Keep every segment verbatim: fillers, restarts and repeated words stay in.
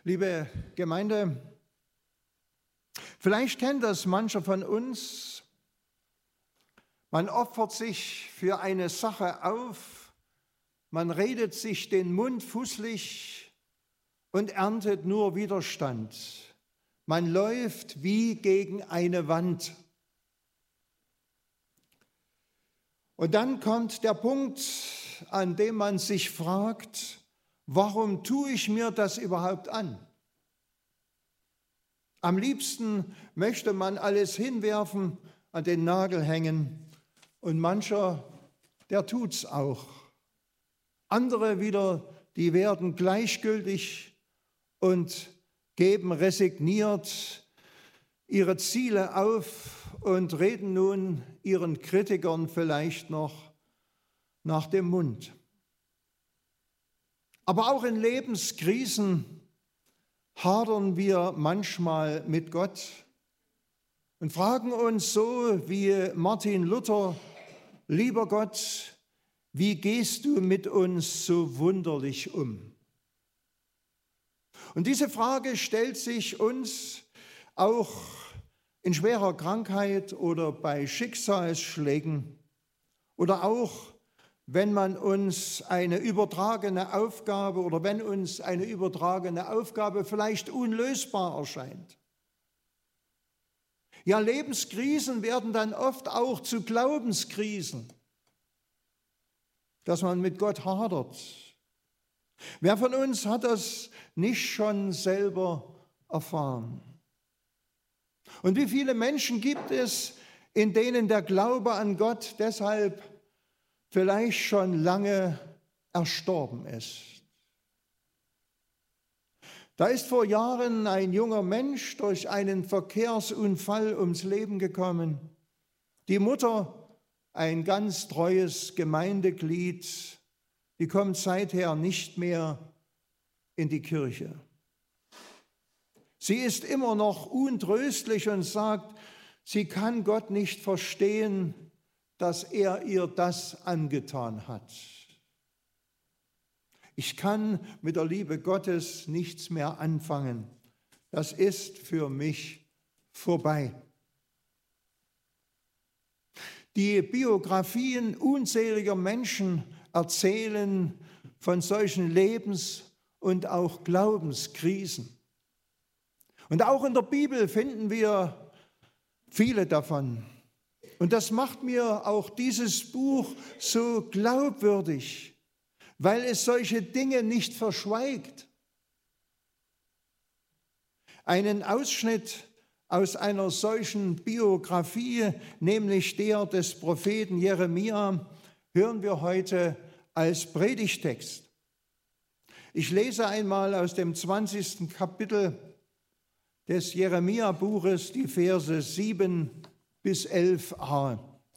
Liebe Gemeinde, vielleicht kennt das mancher von uns. Man opfert sich für eine Sache auf, man redet sich den Mund fußlich und erntet nur Widerstand. Man läuft wie gegen eine Wand. Und dann kommt der Punkt, an dem man sich fragt, warum tue ich mir das überhaupt an? Am liebsten möchte man alles hinwerfen, an den Nagel hängen und mancher, der tut's auch. Andere wieder, die werden gleichgültig und geben resigniert ihre Ziele auf und reden nun ihren Kritikern vielleicht noch nach dem Mund. Aber auch in Lebenskrisen hadern wir manchmal mit Gott und fragen uns so wie Martin Luther: Lieber Gott, wie gehst du mit uns so wunderlich um? Und diese Frage stellt sich uns auch in schwerer Krankheit oder bei Schicksalsschlägen oder auch wenn man uns eine übertragene Aufgabe oder wenn uns eine übertragene Aufgabe vielleicht unlösbar erscheint. Ja, Lebenskrisen werden dann oft auch zu Glaubenskrisen, dass man mit Gott hadert. Wer von uns hat das nicht schon selber erfahren? Und wie viele Menschen gibt es, in denen der Glaube an Gott deshalb vielleicht schon lange erstorben ist? Da ist vor Jahren ein junger Mensch durch einen Verkehrsunfall ums Leben gekommen. Die Mutter, ein ganz treues Gemeindeglied, die kommt seither nicht mehr in die Kirche. Sie ist immer noch untröstlich und sagt, sie kann Gott nicht verstehen, dass er ihr das angetan hat. Ich kann mit der Liebe Gottes nichts mehr anfangen. Das ist für mich vorbei. Die Biografien unzähliger Menschen erzählen von solchen Lebens- und auch Glaubenskrisen. Und auch in der Bibel finden wir viele davon. Und das macht mir auch dieses Buch so glaubwürdig, weil es solche Dinge nicht verschweigt. Einen Ausschnitt aus einer solchen Biografie, nämlich der des Propheten Jeremia, hören wir heute als Predigtext. Ich lese einmal aus dem zwanzigsten Kapitel des Jeremia-Buches die Verse sieben bis elf a.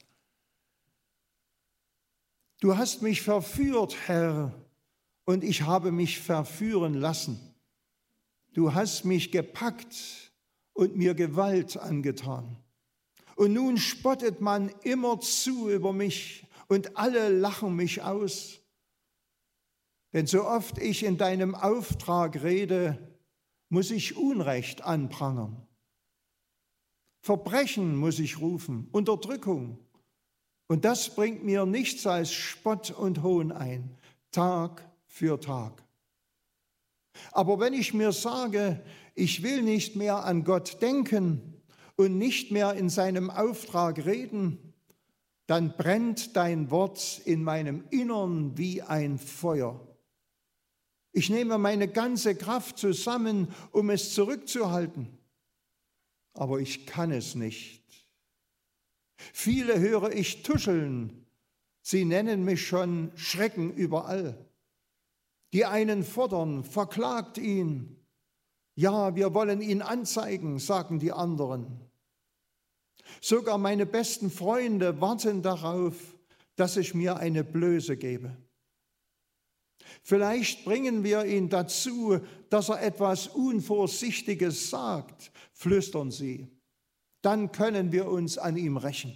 Du hast mich verführt, Herr, und ich habe mich verführen lassen. Du hast mich gepackt und mir Gewalt angetan. Und nun spottet man immerzu über mich und alle lachen mich aus. Denn so oft ich in deinem Auftrag rede, muss ich Unrecht anprangern. Verbrechen muss ich rufen, Unterdrückung. Und das bringt mir nichts als Spott und Hohn ein, Tag für Tag. Aber wenn ich mir sage, ich will nicht mehr an Gott denken und nicht mehr in seinem Auftrag reden, dann brennt dein Wort in meinem Innern wie ein Feuer. Ich nehme meine ganze Kraft zusammen, um es zurückzuhalten, aber ich kann es nicht. Viele höre ich tuscheln, sie nennen mich schon Schrecken überall. Die einen fordern, verklagt ihn. Ja, wir wollen ihn anzeigen, sagen die anderen. Sogar meine besten Freunde warten darauf, dass ich mir eine Blöße gebe. Vielleicht bringen wir ihn dazu, dass er etwas Unvorsichtiges sagt, flüstern sie. Dann können wir uns an ihm rächen.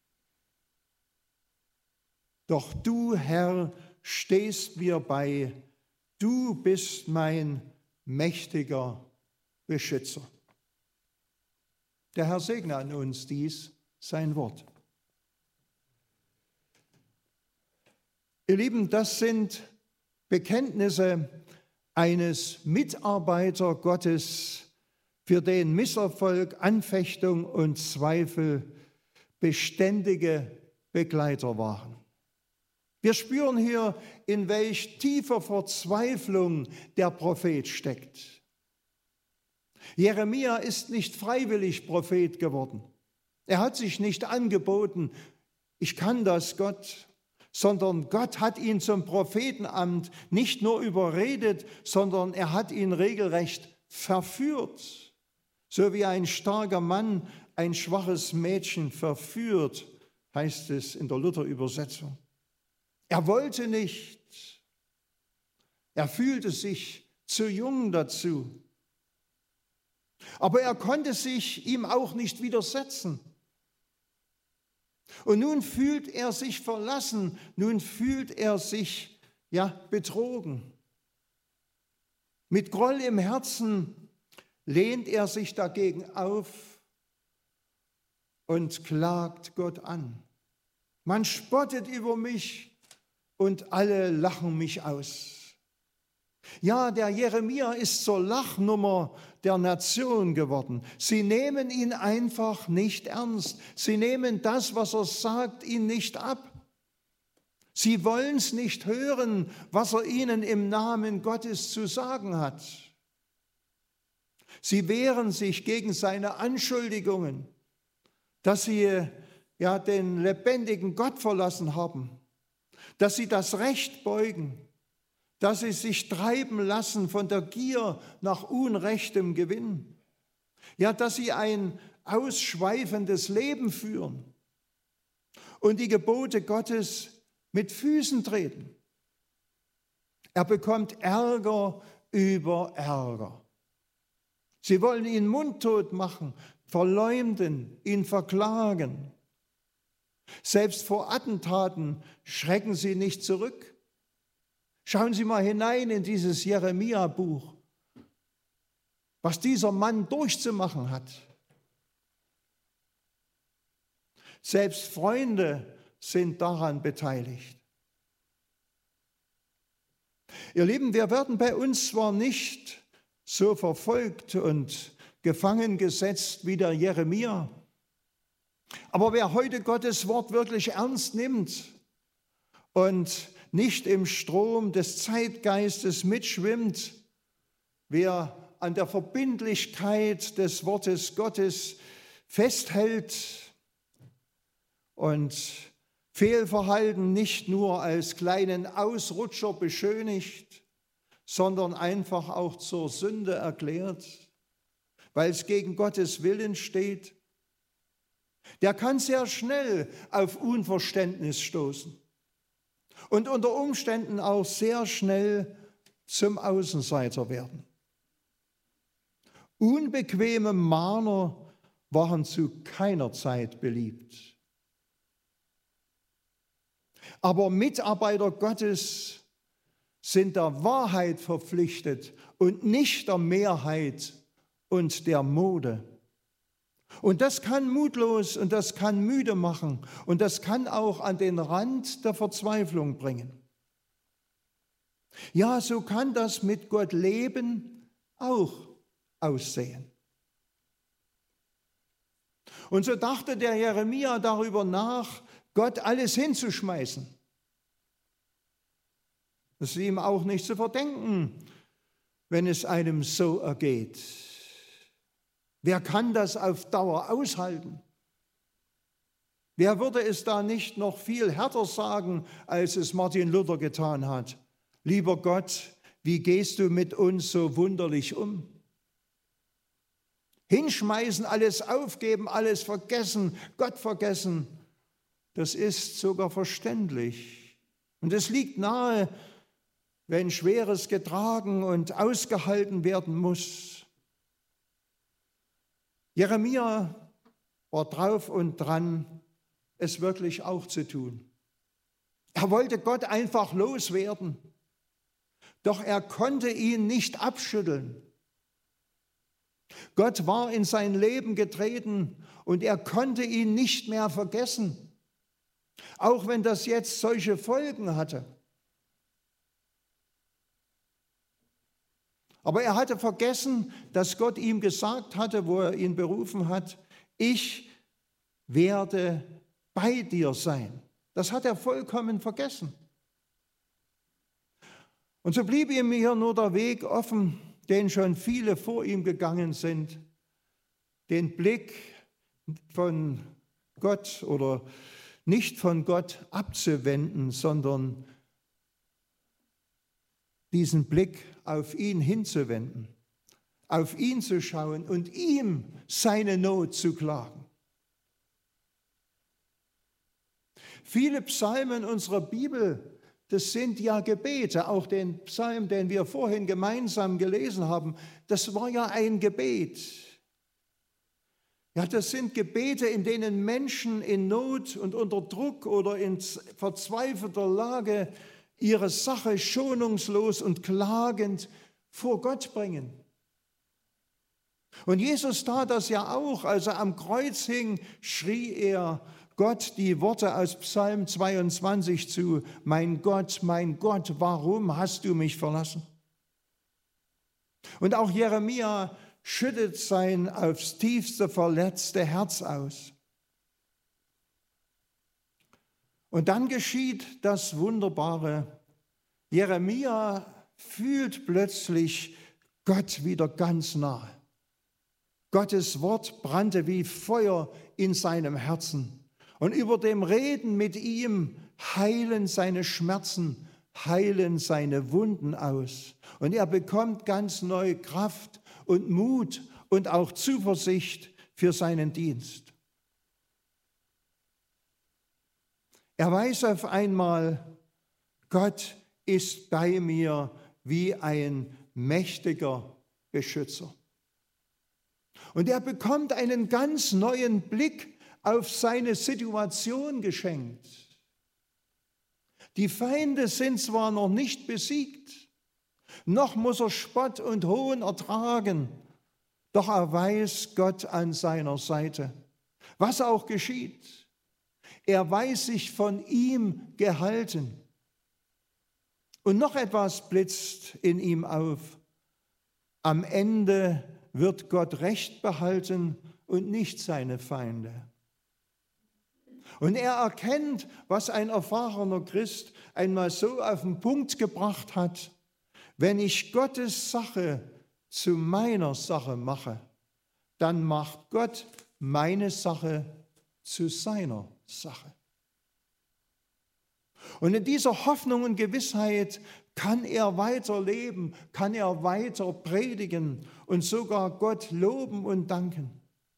Doch du, Herr, stehst mir bei, du bist mein mächtiger Beschützer. Der Herr segne an uns dies, sein Wort. Ihr Lieben, das sind Bekenntnisse eines Mitarbeiter Gottes, für den Misserfolg, Anfechtung und Zweifel beständige Begleiter waren. Wir spüren hier, in welch tiefer Verzweiflung der Prophet steckt. Jeremia ist nicht freiwillig Prophet geworden. Er hat sich nicht angeboten, ich kann das, Gott, sondern Gott hat ihn zum Prophetenamt nicht nur überredet, sondern er hat ihn regelrecht verführt. So wie ein starker Mann ein schwaches Mädchen verführt, heißt es in der Luther-Übersetzung. Er wollte nicht. Er fühlte sich zu jung dazu. Aber er konnte sich ihm auch nicht widersetzen. Und nun fühlt er sich verlassen, nun fühlt er sich ja betrogen. Mit Groll im Herzen lehnt er sich dagegen auf und klagt Gott an. Man spottet über mich und alle lachen mich aus. Ja, der Jeremia ist zur Lachnummer der Nation geworden. Sie nehmen ihn einfach nicht ernst. Sie nehmen das, was er sagt, ihn nicht ab. Sie wollen es nicht hören, was er ihnen im Namen Gottes zu sagen hat. Sie wehren sich gegen seine Anschuldigungen, dass sie ja den lebendigen Gott verlassen haben, dass sie das Recht beugen, dass sie sich treiben lassen von der Gier nach unrechtem Gewinn, ja, dass sie ein ausschweifendes Leben führen und die Gebote Gottes mit Füßen treten. Er bekommt Ärger über Ärger. Sie wollen ihn mundtot machen, verleumden, ihn verklagen. Selbst vor Attentaten schrecken sie nicht zurück. Schauen Sie mal hinein in dieses Jeremia-Buch, was dieser Mann durchzumachen hat. Selbst Freunde sind daran beteiligt. Ihr Lieben, wir werden bei uns zwar nicht so verfolgt und gefangen gesetzt wie der Jeremia, aber wer heute Gottes Wort wirklich ernst nimmt und nicht im Strom des Zeitgeistes mitschwimmt, wer an der Verbindlichkeit des Wortes Gottes festhält und Fehlverhalten nicht nur als kleinen Ausrutscher beschönigt, sondern einfach auch zur Sünde erklärt, weil es gegen Gottes Willen steht, der kann sehr schnell auf Unverständnis stoßen und unter Umständen auch sehr schnell zum Außenseiter werden. Unbequeme Mahner waren zu keiner Zeit beliebt. Aber Mitarbeiter Gottes sind der Wahrheit verpflichtet und nicht der Mehrheit und der Mode. Und das kann mutlos und das kann müde machen und das kann auch an den Rand der Verzweiflung bringen. Ja, so kann das mit Gott leben auch aussehen. Und so dachte der Jeremia darüber nach, Gott alles hinzuschmeißen. Das ist ihm auch nicht zu verdenken, wenn es einem so ergeht. Wer kann das auf Dauer aushalten? Wer würde es da nicht noch viel härter sagen, als es Martin Luther getan hat? Lieber Gott, wie gehst du mit uns so wunderlich um? Hinschmeißen, alles aufgeben, alles vergessen, Gott vergessen, das ist sogar verständlich. Und es liegt nahe, wenn Schweres getragen und ausgehalten werden muss. Jeremia war drauf und dran, es wirklich auch zu tun. Er wollte Gott einfach loswerden. Doch er konnte ihn nicht abschütteln. Gott war in sein Leben getreten und er konnte ihn nicht mehr vergessen, auch wenn das jetzt solche Folgen hatte. Aber er hatte vergessen, dass Gott ihm gesagt hatte, wo er ihn berufen hat, ich werde bei dir sein. Das hat er vollkommen vergessen. Und so blieb ihm hier nur der Weg offen, den schon viele vor ihm gegangen sind, den Blick von Gott oder nicht von Gott abzuwenden, sondern diesen Blick auf ihn hinzuwenden, auf ihn zu schauen und ihm seine Not zu klagen. Viele Psalmen unserer Bibel, das sind ja Gebete, auch den Psalm, den wir vorhin gemeinsam gelesen haben, das war ja ein Gebet. Ja, das sind Gebete, in denen Menschen in Not und unter Druck oder in verzweifelter Lage ihre Sache schonungslos und klagend vor Gott bringen. Und Jesus tat das ja auch, als er am Kreuz hing, schrie er Gott die Worte aus Psalm zweiundzwanzig zu, mein Gott, mein Gott, warum hast du mich verlassen? Und auch Jeremia schüttet sein aufs tiefste verletzte Herz aus. Und dann geschieht das Wunderbare. Jeremia fühlt plötzlich Gott wieder ganz nahe. Gottes Wort brannte wie Feuer in seinem Herzen. Und über dem Reden mit ihm heilen seine Schmerzen, heilen seine Wunden aus. Und er bekommt ganz neu Kraft und Mut und auch Zuversicht für seinen Dienst. Er weiß auf einmal, Gott ist bei mir wie ein mächtiger Beschützer. Und er bekommt einen ganz neuen Blick auf seine Situation geschenkt. Die Feinde sind zwar noch nicht besiegt, noch muss er Spott und Hohn ertragen, doch er weiß Gott an seiner Seite. Was auch geschieht, er weiß sich von ihm gehalten. Und noch etwas blitzt in ihm auf. Am Ende wird Gott Recht behalten und nicht seine Feinde. Und er erkennt, was ein erfahrener Christ einmal so auf den Punkt gebracht hat: Wenn ich Gottes Sache zu meiner Sache mache, dann macht Gott meine Sache zu seiner Sache. Und in dieser Hoffnung und Gewissheit kann er weiter leben, kann er weiter predigen und sogar Gott loben und danken.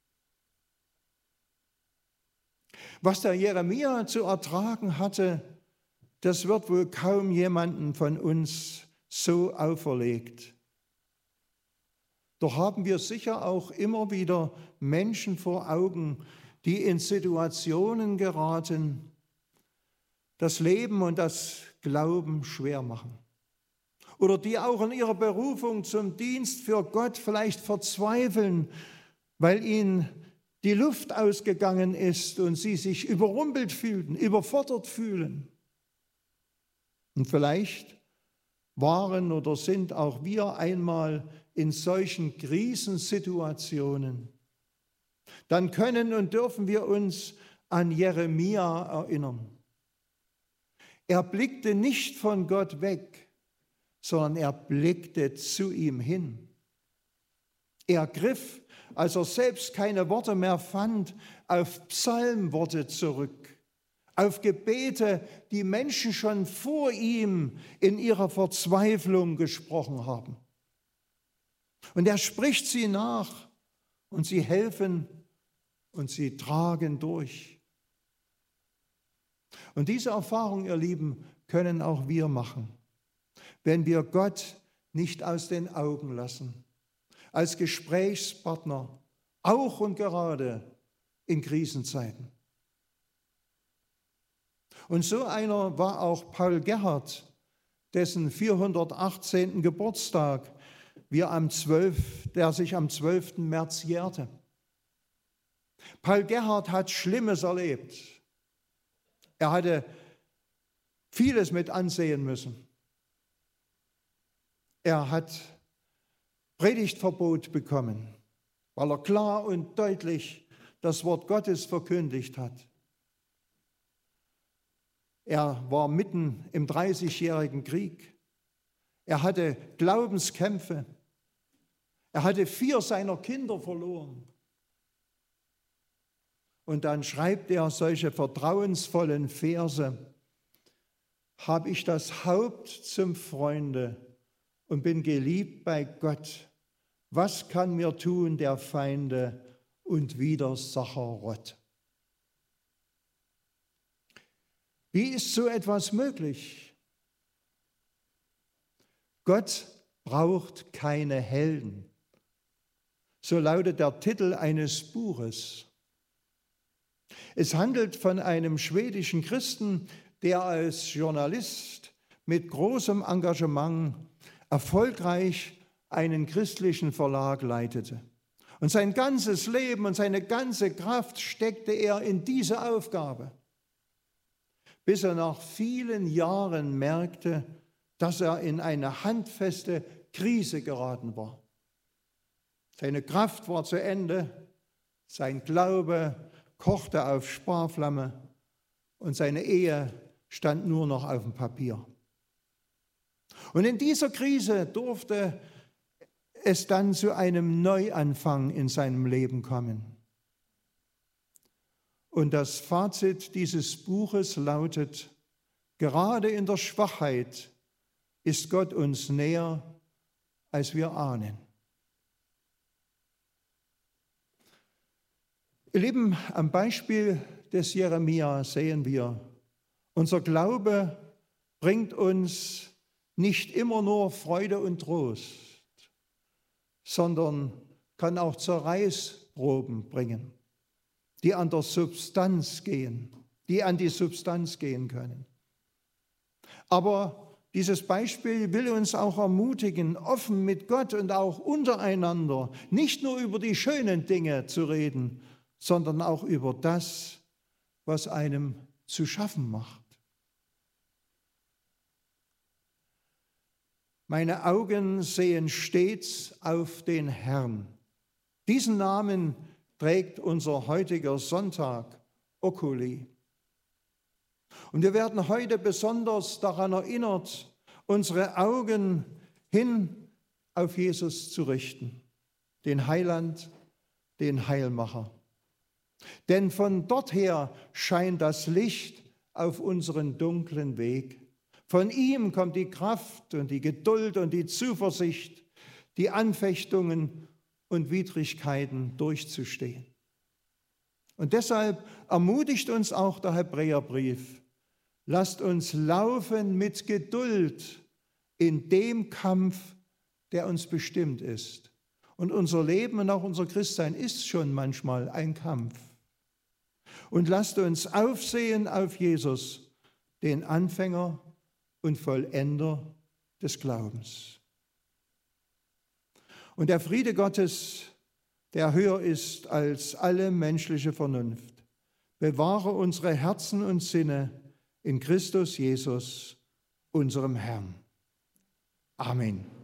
Was der Jeremia zu ertragen hatte, das wird wohl kaum jemandem von uns so auferlegt. Doch haben wir sicher auch immer wieder Menschen vor Augen, die in Situationen geraten, das Leben und das Glauben schwer machen. Oder die auch in ihrer Berufung zum Dienst für Gott vielleicht verzweifeln, weil ihnen die Luft ausgegangen ist und sie sich überrumpelt fühlen, überfordert fühlen. Und vielleicht waren oder sind auch wir einmal in solchen Krisensituationen. Dann können und dürfen wir uns an Jeremia erinnern. Er blickte nicht von Gott weg, sondern er blickte zu ihm hin. Er griff, als er selbst keine Worte mehr fand, auf Psalmworte zurück, auf Gebete, die Menschen schon vor ihm in ihrer Verzweiflung gesprochen haben. Und er spricht sie nach und sie helfen und sie tragen durch. Und diese Erfahrung, ihr Lieben, können auch wir machen, wenn wir Gott nicht aus den Augen lassen, als Gesprächspartner, auch und gerade in Krisenzeiten. Und so einer war auch Paul Gerhardt, dessen vierhundertachtzehnten Geburtstag wir am zwölften, der sich am zwölften März jährte. Paul Gerhardt hat Schlimmes erlebt. Er hatte vieles mit ansehen müssen. Er hat Predigtverbot bekommen, weil er klar und deutlich das Wort Gottes verkündigt hat. Er war mitten im Dreißigjährigen Krieg. Er hatte Glaubenskämpfe. Er hatte vier seiner Kinder verloren. Und dann schreibt er solche vertrauensvollen Verse: Habe ich das Haupt zum Freunde und bin geliebt bei Gott, was kann mir tun der Feinde und Widersacher Rott? Wie ist so etwas möglich? Gott braucht keine Helden. So lautet der Titel eines Buches. Es handelt von einem schwedischen Christen, der als Journalist mit großem Engagement erfolgreich einen christlichen Verlag leitete. Und sein ganzes Leben und seine ganze Kraft steckte er in diese Aufgabe, bis er nach vielen Jahren merkte, dass er in eine handfeste Krise geraten war. Seine Kraft war zu Ende, sein Glaube kochte auf Sparflamme und seine Ehe stand nur noch auf dem Papier. Und in dieser Krise durfte es dann zu einem Neuanfang in seinem Leben kommen. Und das Fazit dieses Buches lautet: Gerade in der Schwachheit ist Gott uns näher, als wir ahnen. Ihr Lieben, am Beispiel des Jeremia sehen wir, unser Glaube bringt uns nicht immer nur Freude und Trost, sondern kann auch Zerreißproben bringen, die an der Substanz gehen, die an die Substanz gehen können. Aber dieses Beispiel will uns auch ermutigen, offen mit Gott und auch untereinander nicht nur über die schönen Dinge zu reden, sondern auch über das, was einem zu schaffen macht. Meine Augen sehen stets auf den Herrn. Diesen Namen trägt unser heutiger Sonntag, Oculi. Und wir werden heute besonders daran erinnert, unsere Augen hin auf Jesus zu richten, den Heiland, den Heilmacher. Denn von dort her scheint das Licht auf unseren dunklen Weg. Von ihm kommt die Kraft und die Geduld und die Zuversicht, die Anfechtungen und Widrigkeiten durchzustehen. Und deshalb ermutigt uns auch der Hebräerbrief: Lasst uns laufen mit Geduld in dem Kampf, der uns bestimmt ist. Und unser Leben und auch unser Christsein ist schon manchmal ein Kampf. Und lasst uns aufsehen auf Jesus, den Anfänger und Vollender des Glaubens. Und der Friede Gottes, der höher ist als alle menschliche Vernunft, bewahre unsere Herzen und Sinne in Christus Jesus, unserem Herrn. Amen.